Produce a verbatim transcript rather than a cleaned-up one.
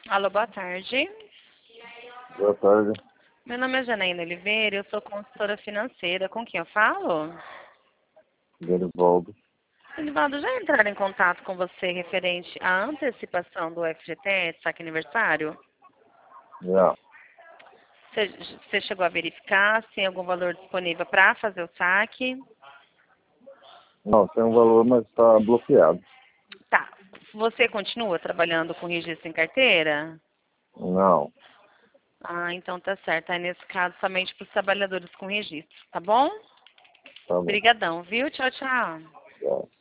Alô, boa tarde. Boa tarde, Meu nome é Janaína Oliveira, eu sou consultora financeira. Com quem eu falo? Garibaldo. Edivaldo, já entraram em contato com você referente à antecipação do F G T S, saque aniversário? Já. Você, você chegou a verificar se tem algum valor disponível para fazer o saque? Não, tem um valor, mas está bloqueado. Tá. Você continua trabalhando com registro em carteira? Não, Ah, então tá certo. Aí nesse caso, somente para os trabalhadores com registro, tá bom? tá bom. Obrigadão, viu? Tchau, tchau. Tá.